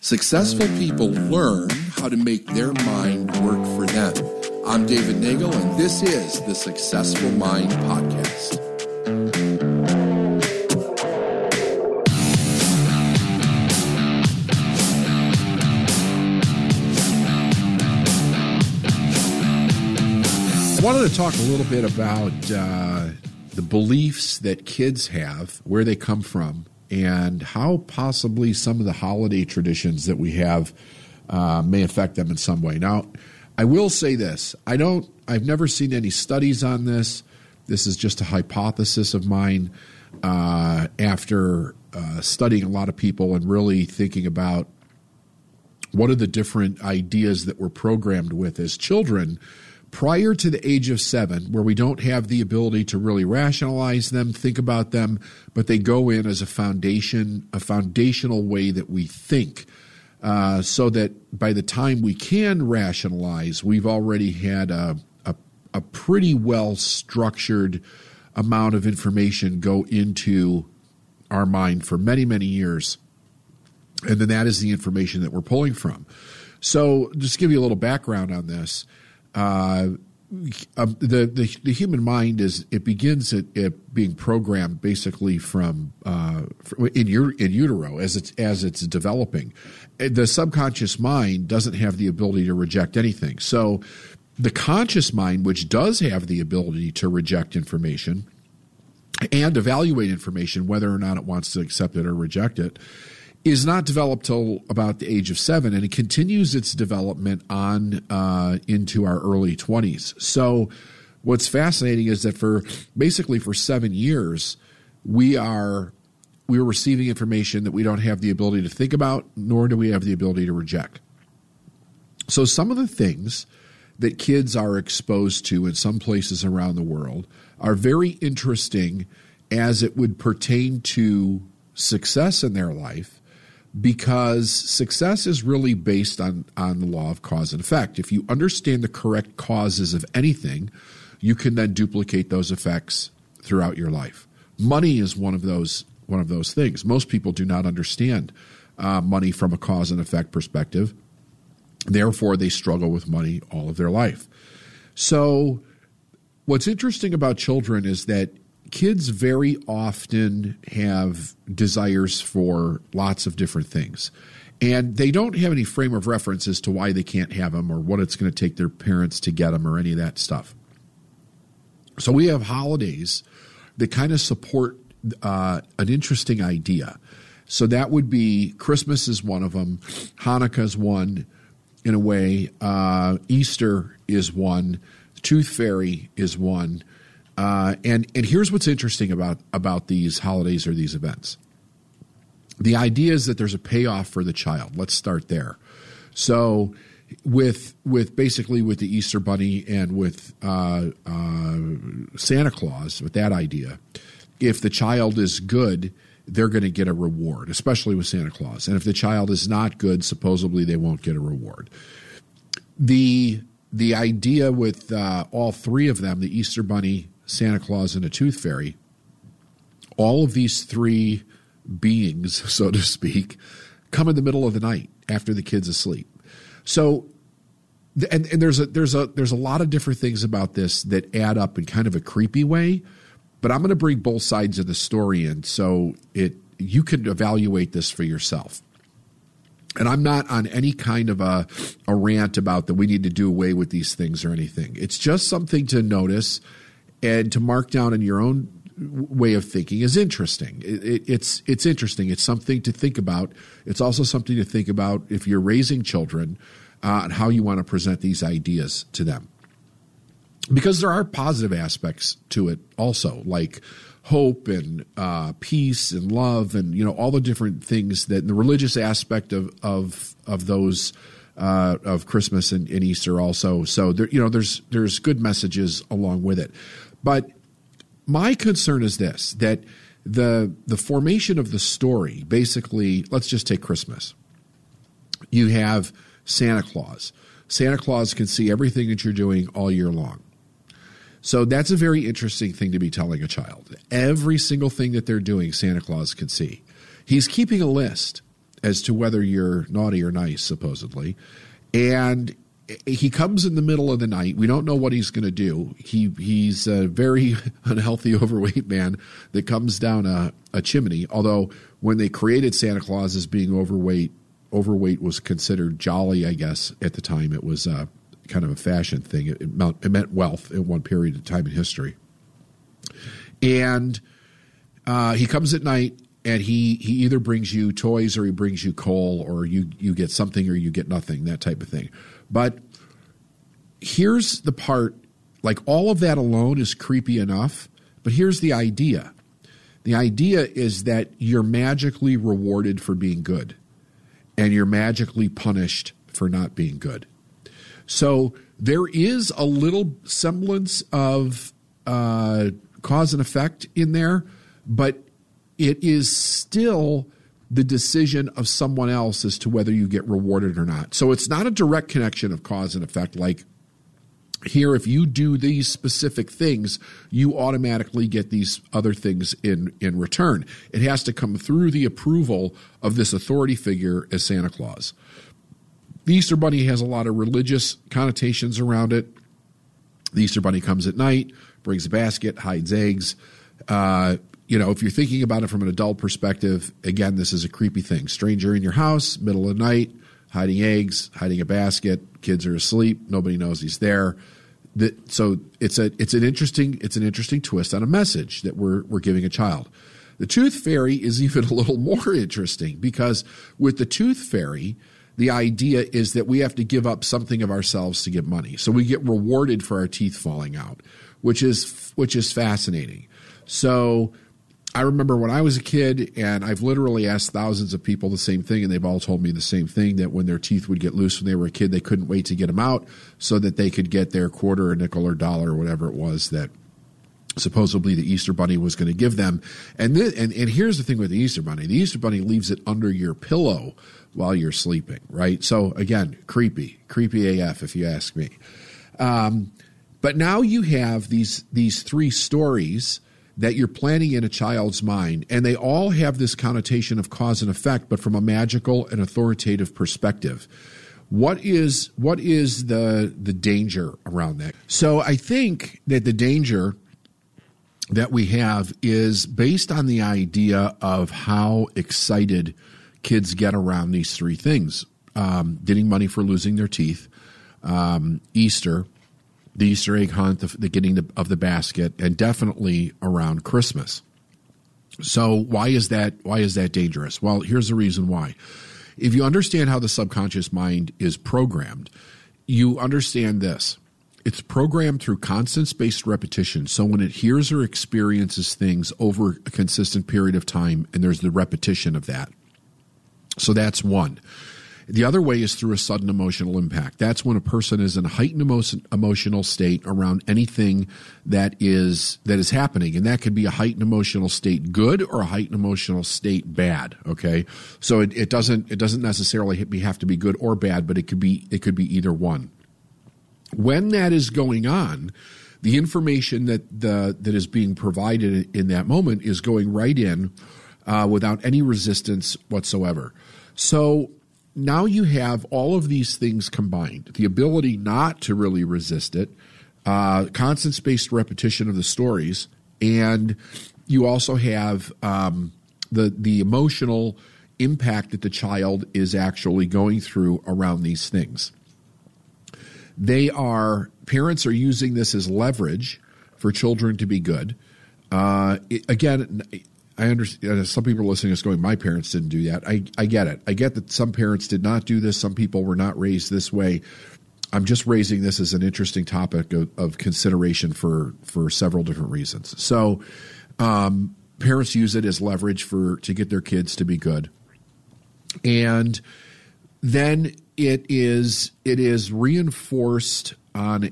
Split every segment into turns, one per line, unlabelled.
Successful people learn how to make their mind work for them. I'm David Nagel, and this is the Successful Mind Podcast.
I wanted to talk a little bit about the beliefs that kids have, where they come from, and how possibly some of the holiday traditions that we have may affect them in some way. Now, I will say this. I've never seen any studies on this. This is just a hypothesis of mine after studying a lot of people and really thinking about what are the different ideas that we're programmed with as children prior to the age of 7, where we don't have the ability to really rationalize them, think about them, but they go in as a foundational way that we think, so that by the time we can rationalize, we've already had a pretty well-structured amount of information go into our mind for many, many years. And then that is the information that we're pulling from. So just to give you a little background on this, the human mind begins at being programmed basically from in utero as it's developing. The subconscious mind doesn't have the ability to reject anything. So the conscious mind, which does have the ability to reject information and evaluate information, whether or not it wants to accept it or reject it, is not developed till about the age of 7, and it continues its development on into our early 20s. So what's fascinating is that for 7 years, we're receiving information that we don't have the ability to think about, nor do we have the ability to reject. So some of the things that kids are exposed to in some places around the world are very interesting as it would pertain to success in their life, because success is really based on the law of cause and effect. If you understand the correct causes of anything, you can then duplicate those effects throughout your life. Money is one of those things. Most people do not understand money from a cause and effect perspective. Therefore, they struggle with money all of their life. So what's interesting about children is that kids very often have desires for lots of different things, and they don't have any frame of reference as to why they can't have them or what it's going to take their parents to get them or any of that stuff. So we have holidays that kind of support an interesting idea. So that would be Christmas is one of them, Hanukkah is one in a way, Easter is one, Tooth Fairy is one. And here's what's interesting about these holidays or these events. The idea is that there's a payoff for the child. Let's start there. So with the Easter Bunny and with Santa Claus, with that idea, if the child is good, they're going to get a reward, especially with Santa Claus. And if the child is not good, supposedly they won't get a reward. The idea with all three of them, the Easter Bunny, Santa Claus, and a Tooth Fairy, all of these three beings, so to speak, come in the middle of the night after the kid's asleep. So, and there's a lot of different things about this that add up in kind of a creepy way, but I'm going to bring both sides of the story in so you can evaluate this for yourself. And I'm not on any kind of a rant about that we need to do away with these things or anything. It's just something to notice and to mark down in your own way of thinking is interesting. It's interesting. It's something to think about. It's also something to think about if you're raising children and how you want to present these ideas to them. Because there are positive aspects to it also, like hope and peace and love and all the different things that the religious aspect of those of Christmas and Easter also. So there's good messages along with it. But my concern is this, that the formation of the story, basically, let's just take Christmas. You have Santa Claus. Santa Claus can see everything that you're doing all year long. So that's a very interesting thing to be telling a child. Every single thing that they're doing, Santa Claus can see. He's keeping a list. as to whether you're naughty or nice, supposedly. And he comes in the middle of the night. We don't know what he's going to do. He's a very unhealthy, overweight man that comes down a chimney. Although when they created Santa Claus as being overweight was considered jolly, I guess, at the time. It was kind of a fashion thing. It meant wealth at one period of time in history. And he comes at night, and he either brings you toys or he brings you coal, or you get something or you get nothing, that type of thing. But here's the part, like all of that alone is creepy enough, but here's the idea. The idea is that you're magically rewarded for being good, and you're magically punished for not being good. So there is a little semblance of cause and effect in there, but it is still the decision of someone else as to whether you get rewarded or not. So it's not a direct connection of cause and effect. Like here, if you do these specific things, you automatically get these other things in return. It has to come through the approval of this authority figure as Santa Claus. The Easter Bunny has a lot of religious connotations around it. The Easter Bunny comes at night, brings a basket, hides eggs. If you're thinking about it from an adult perspective, again, this is a creepy thing. Stranger in your house, middle of the night, hiding eggs, hiding a basket. Kids are asleep. Nobody knows he's there. So it's an interesting twist on a message that we're giving a child. The Tooth Fairy is even a little more interesting, because with the Tooth Fairy, the idea is that we have to give up something of ourselves to get money. So we get rewarded for our teeth falling out, which is fascinating. So I remember when I was a kid, and I've literally asked thousands of people the same thing, and they've all told me the same thing, that when their teeth would get loose when they were a kid, they couldn't wait to get them out so that they could get their quarter or nickel or dollar or whatever it was that supposedly the Easter Bunny was going to give them. And here's the thing with the Easter Bunny. The Easter Bunny leaves it under your pillow while you're sleeping, right? So again, creepy AF if you ask me. But now you have these three stories that you're planting in a child's mind, and they all have this connotation of cause and effect, but from a magical and authoritative perspective. What is the danger around that? So I think that the danger that we have is based on the idea of how excited kids get around these three things. Getting money for losing their teeth, Easter, the Easter egg hunt, the getting of the basket, and definitely around Christmas. So why is that dangerous? Well, here's the reason why. If you understand how the subconscious mind is programmed, you understand this. It's programmed through constant spaced repetition. So when it hears or experiences things over a consistent period of time, and there's the repetition of that. So that's one. The other way is through a sudden emotional impact. That's when a person is in a heightened emotional state around anything that is happening. And that could be a heightened emotional state good or a heightened emotional state bad. Okay. So it doesn't necessarily have to be good or bad, but it could be either one. When that is going on, the information that is being provided in that moment is going right in without any resistance whatsoever. So now you have all of these things combined, the ability not to really resist it, constant spaced repetition of the stories, and you also have the emotional impact that the child is actually going through around these things. Parents are using this as leverage for children to be good. Again, I understand some people listening is going, my parents didn't do that. I get it. I get that some parents did not do this. Some people were not raised this way. I'm just raising this as an interesting topic of consideration for several different reasons. So parents use it as leverage to get their kids to be good. And then it is reinforced on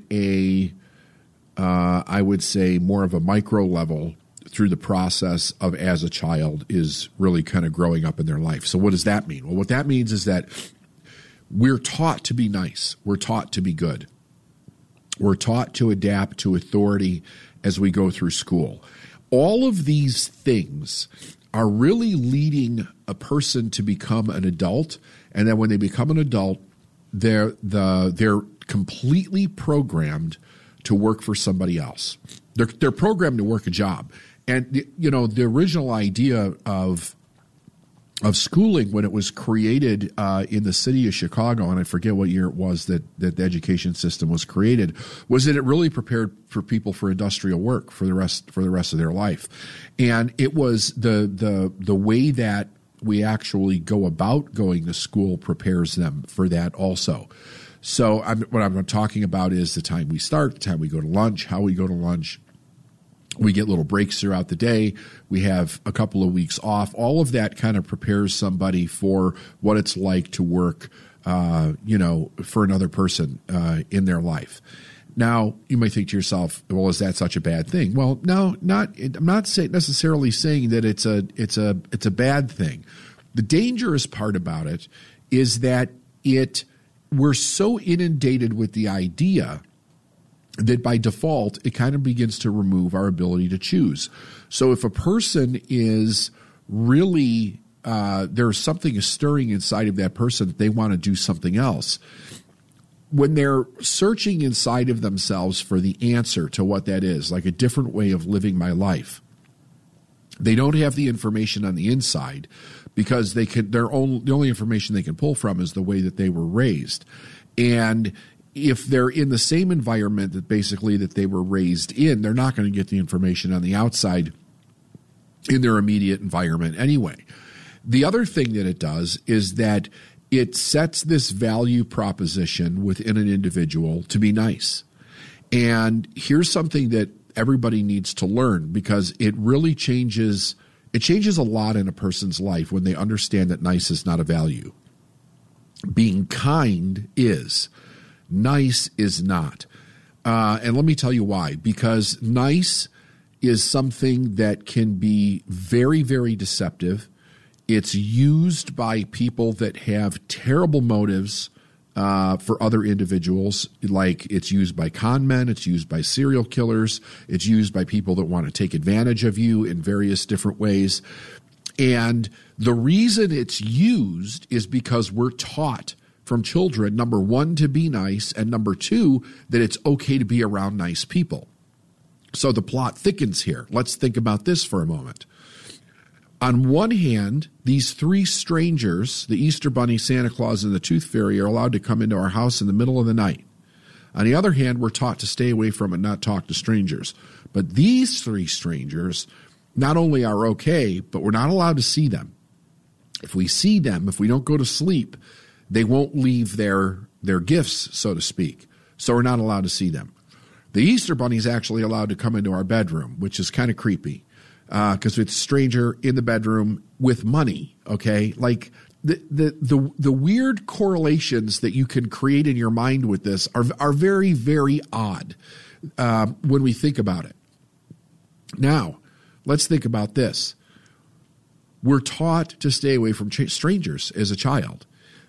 I would say more of a micro level through the process of as a child is really kind of growing up in their life. So what does that mean? Well, what that means is that we're taught to be nice. We're taught to be good. We're taught to adapt to authority as we go through school. All of these things are really leading a person to become an adult. And then when they become an adult, they're completely programmed to work for somebody else. They're programmed to work a job. And the original idea of schooling, when it was created in the city of Chicago, and I forget what year it was that the education system was created, was that it really prepared for people for industrial work for the rest of their life. And it was the way that we actually go about going to school prepares them for that also. So what I'm talking about is the time we start, the time we go to lunch, how we go to lunch. We get little breaks throughout the day. We have a couple of weeks off. All of that kind of prepares somebody for what it's like to work, for another person in their life. Now, you might think to yourself, well, is that such a bad thing? Well, no, I'm not necessarily saying that it's a bad thing. The dangerous part about it is that we're so inundated with the idea that by default, it kind of begins to remove our ability to choose. So if a person is really, there's something stirring inside of that person that they want to do something else, when they're searching inside of themselves for the answer to what that is, like a different way of living my life, they don't have the information on the inside because the only information they can pull from is the way that they were raised. And if they're in the same environment that they were raised in, they're not going to get the information on the outside in their immediate environment anyway. The other thing that it does is that it sets this value proposition within an individual to be nice. And here's something that everybody needs to learn, because it really changes a lot in a person's life when they understand that nice is not a value. Being kind is. Nice is not. And let me tell you why. Because nice is something that can be very, very deceptive. It's used by people that have terrible motives for other individuals. Like, it's used by con men, it's used by serial killers, it's used by people that want to take advantage of you in various different ways. And the reason it's used is because we're taught from children, number one, to be nice, and number two, that it's okay to be around nice people. So the plot thickens here. Let's think about this for a moment. On one hand, these three strangers, the Easter Bunny, Santa Claus, and the Tooth Fairy, are allowed to come into our house in the middle of the night. On the other hand, we're taught to stay away from and not talk to strangers. But these three strangers not only are okay, but we're not allowed to see them. If we see them, if we don't go to sleep, they won't leave their gifts, so to speak. So we're not allowed to see them. The Easter Bunny is actually allowed to come into our bedroom, which is kind of creepy, because it's a stranger in the bedroom with money. Okay, like the weird correlations that you can create in your mind with this are very, very odd when we think about it. Now, let's think about this. We're taught to stay away from strangers as a child.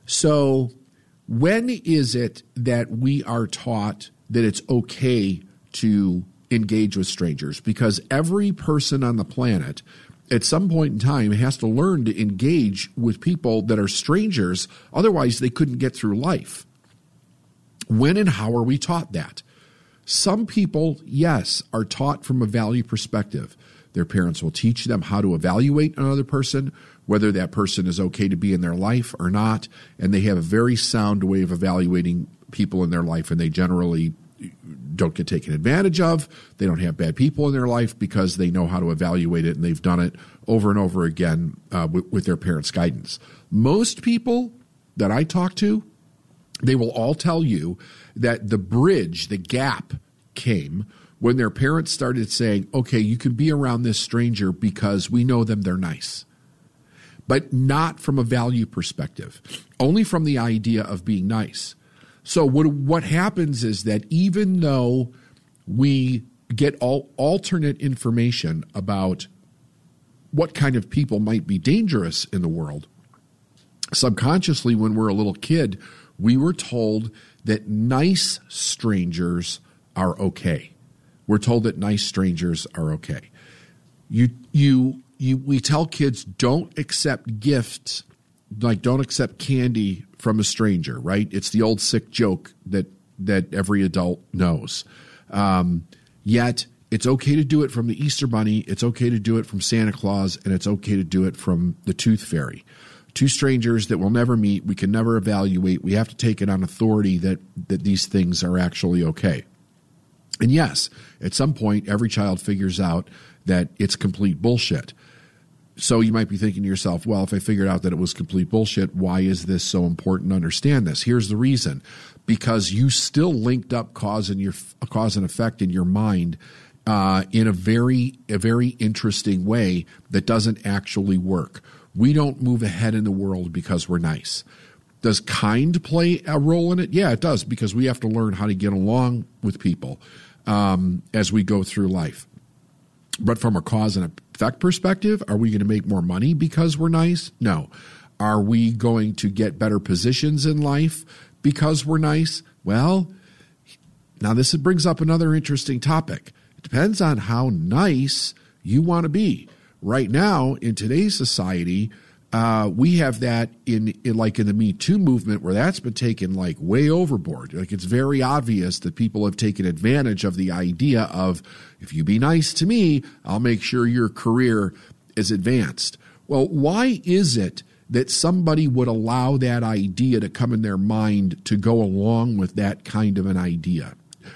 So when is it that we are taught that it's okay to engage with strangers? Because every person on the planet at some point in time has to learn to engage with people that are strangers. Otherwise, they couldn't get through life. When and how are we taught that? Some people, yes, are taught from a value perspective. Their parents will teach them how to evaluate another person, whether that person is okay to be in their life or not, and they have a very sound way of evaluating people in their life, and they generally don't get taken advantage of. They don't have bad people in their life because they know how to evaluate it, and they've done it over and over again with their parents' guidance. Most people that I talk to, they will all tell you that the bridge, the gap, came when their parents started saying, okay, you can be around this stranger because we know them, they're nice. But not from a value perspective, only from the idea of being nice. So what happens is that even though we get alternate information about what kind of people might be dangerous in the world, subconsciously when we're a little kid, we were told that nice strangers are okay. We're told that nice strangers are okay. You we tell kids don't accept gifts, like don't accept candy from a stranger, right? It's the old sick joke that every adult knows. Yet it's okay to do it from the Easter Bunny, it's okay to do it from Santa Claus, and it's okay to do it from the Tooth Fairy. Two strangers that we'll never meet, we can never evaluate. We have to take it on authority that these things are actually okay. And yes, at some point, every child figures out that it's complete bullshit. So you might be thinking to yourself, well, if I figured out that it was complete bullshit, why is this so important to understand this? Here's the reason. Because you still linked up cause and effect in your mind in a very interesting way that doesn't actually work. We don't move ahead in the world because we're nice. Does kind play a role in it? Yeah, it does, because we have to learn how to get along with people as we go through life. But from a cause and effect perspective, are we going to make more money because we're nice? No. Are we going to get better positions in life because we're nice? Well, now this brings up another interesting topic. It depends on how nice you want to be. Right now, in today's society, we have that in the Me Too movement, where that's been taken like way overboard. Like, it's very obvious that people have taken advantage of the idea of, if you be nice to me, I'll make sure your career is advanced. Well, why is it that somebody would allow that idea to come in their mind to go along with that kind of an idea?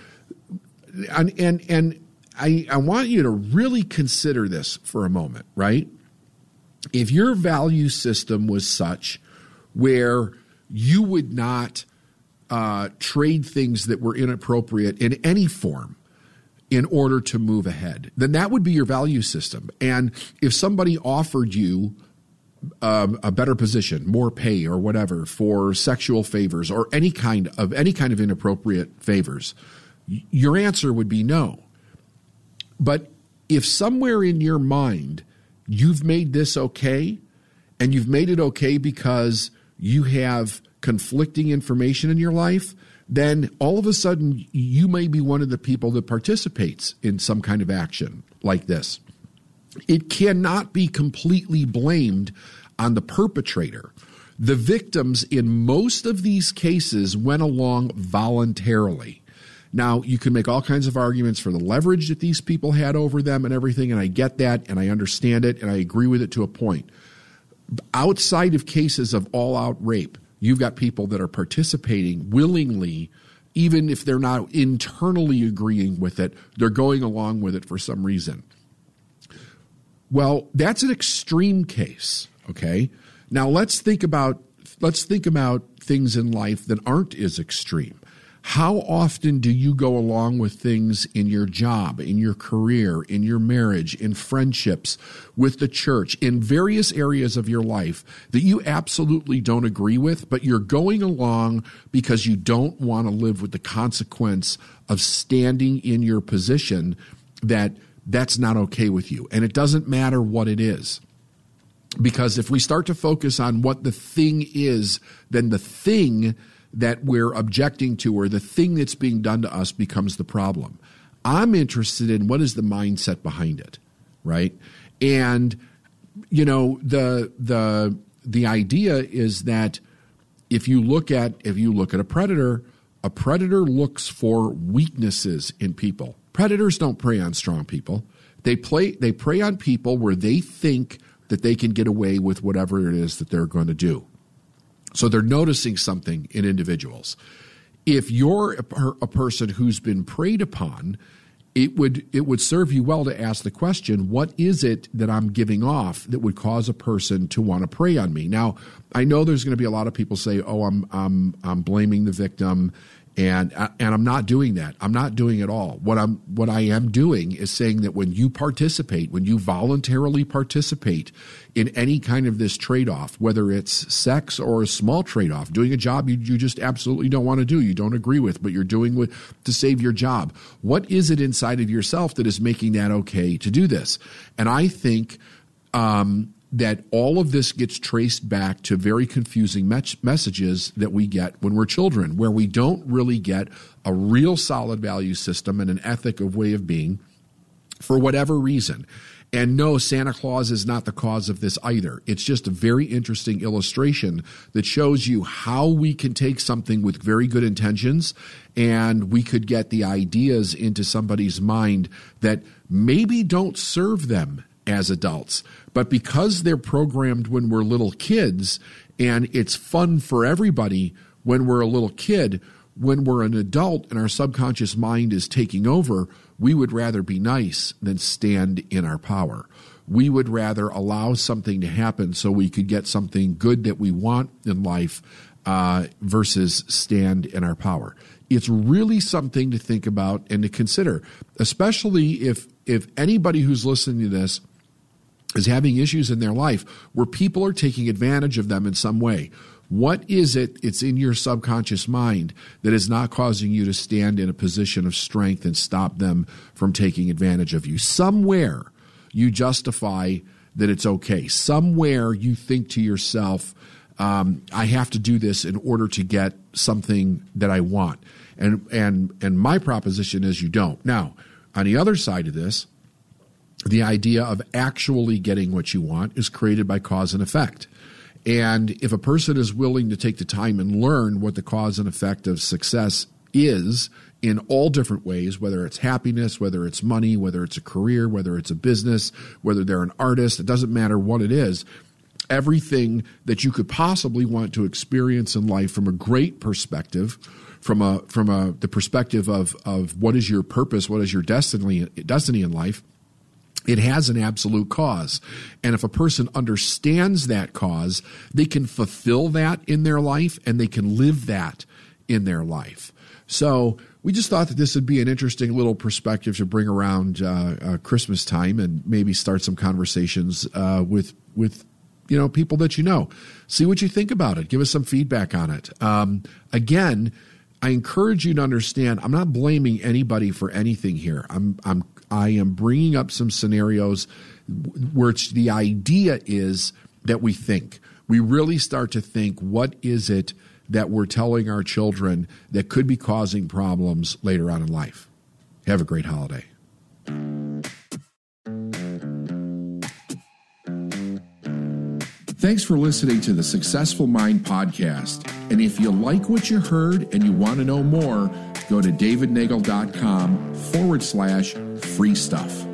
And I want you to really consider this for a moment, right? If your value system was such where you would not trade things that were inappropriate in any form in order to move ahead, then that would be your value system. And if somebody offered you a better position, more pay or whatever for sexual favors or any kind of inappropriate favors, your answer would be no. But if somewhere in your mind you've made this okay, and you've made it okay because you have conflicting information in your life, then all of a sudden you may be one of the people that participates in some kind of action like this. It cannot be completely blamed on the perpetrator. The victims in most of these cases went along voluntarily. Now, you can make all kinds of arguments for the leverage that these people had over them and everything, and I get that, and I understand it, and I agree with it to a point. Outside of cases of all-out rape, you've got people that are participating willingly, even if they're not internally agreeing with it, they're going along with it for some reason. Well, that's an extreme case, okay? Now, let's think about things in life that aren't as extreme. How often do you go along with things in your job, in your career, in your marriage, in friendships, with the church, in various areas of your life that you absolutely don't agree with, but you're going along because you don't want to live with the consequence of standing in your position that's not okay with you. And it doesn't matter what it is. Because if we start to focus on what the thing is, then the thing that we're objecting to or the thing that's being done to us becomes the problem. I'm interested in what is the mindset behind it, right? And, you know, the idea is that if you look at a predator looks for weaknesses in people. Predators don't prey on strong people. They prey on people where they think that they can get away with whatever it is that they're going to do. So they're noticing something in individuals. If you're a person who's been preyed upon, it would serve you well to ask the question, what is it that I'm giving off that would cause a person to want to prey on me? Now, I know there's going to be a lot of people say, oh, I'm blaming the victim, and I'm not doing that. I'm not doing it all. What I am doing is saying that when you participate, when you voluntarily participate in any kind of this trade-off, whether it's sex or a small trade-off, doing a job you just absolutely don't want to do, you don't agree with, but you're doing to save your job. What is it inside of yourself that is making that okay to do this? And I think that all of this gets traced back to very confusing messages that we get when we're children, where we don't really get a real solid value system and an ethic of way of being for whatever reason. And no, Santa Claus is not the cause of this either. It's just a very interesting illustration that shows you how we can take something with very good intentions and we could get the ideas into somebody's mind that maybe don't serve them as adults. But because they're programmed when we're little kids and it's fun for everybody when we're a little kid, when we're an adult and our subconscious mind is taking over, we would rather be nice than stand in our power. We would rather allow something to happen so we could get something good that we want in life versus stand in our power. It's really something to think about and to consider, especially if anybody who's listening to this is having issues in their life where people are taking advantage of them in some way. What is it's in your subconscious mind that is not causing you to stand in a position of strength and stop them from taking advantage of you? Somewhere you justify that it's okay. Somewhere you think to yourself, I have to do this in order to get something that I want. And my proposition is you don't. Now, on the other side of this, the idea of actually getting what you want is created by cause and effect. And if a person is willing to take the time and learn what the cause and effect of success is in all different ways, whether it's happiness, whether it's money, whether it's a career, whether it's a business, whether they're an artist, it doesn't matter what it is, everything that you could possibly want to experience in life from a great perspective, from the perspective of what is your purpose, what is your destiny in life, it has an absolute cause. And if a person understands that cause, they can fulfill that in their life and they can live that in their life. So we just thought that this would be an interesting little perspective to bring around Christmas time and maybe start some conversations with people that you know. See what you think about it. Give us some feedback on it. Again, I encourage you to understand, I'm not blaming anybody for anything here. I am bringing up some scenarios where the idea is that we think. We really start to think, what is it that we're telling our children that could be causing problems later on in life? Have a great holiday.
Thanks for listening to the Successful Mind podcast. And if you like what you heard and you want to know more, go to davidnagel.com/free stuff.